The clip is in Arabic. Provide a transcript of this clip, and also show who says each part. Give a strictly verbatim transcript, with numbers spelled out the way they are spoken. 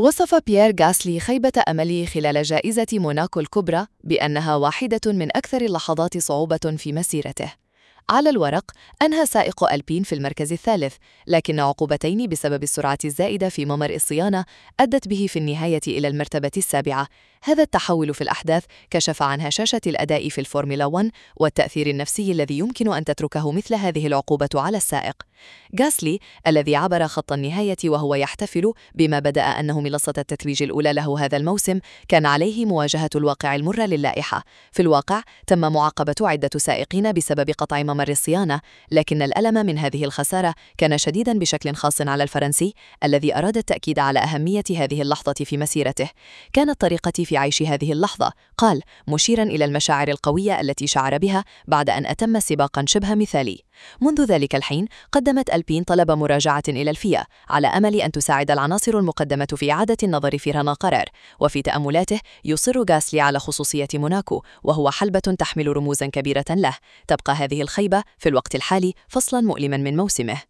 Speaker 1: وصف بيير غاسلي خيبة أمله خلال جائزة موناكو الكبرى بأنها واحدة من أكثر اللحظات صعوبة في مسيرته. على الورق أنهى سائق ألبين في المركز الثالث، لكن عقوبتين بسبب السرعة الزائدة في ممر الصيانة أدت به في النهاية إلى المرتبة السابعة. هذا التحول في الأحداث كشف عن هشاشة الأداء في الفورمولا واحد والتأثير النفسي الذي يمكن أن تتركه مثل هذه العقوبة على السائق. غاسلي الذي عبر خط النهاية وهو يحتفل بما بدأ أنه منصة التتويج الأولى له هذا الموسم، كان عليه مواجهة الواقع المر للائحة. في الواقع تم معاقبة عدة سائقين بسبب قطع ممر الصيانة، لكن الألم من هذه الخسارة كان شديداً بشكل خاص على الفرنسي الذي أراد التأكيد على أهمية هذه اللحظة في مسيرته. كانت طريقتي في عيش هذه اللحظة، قال، مشيراً إلى المشاعر القوية التي شعر بها بعد أن أتم سباقاً شبه مثالي. منذ ذلك الحين قدمت ألبين طلب مراجعة إلى الفيا على أمل أن تساعد العناصر المقدمة في إعادة النظر في رهن قرار. وفي تأملاته يصر غاسلي على خصوصية موناكو، وهو حلبة تحمل رموزاً كبيرة له. تبقى هذه الخيبة في الوقت الحالي فصلاً مؤلماً من موسمه.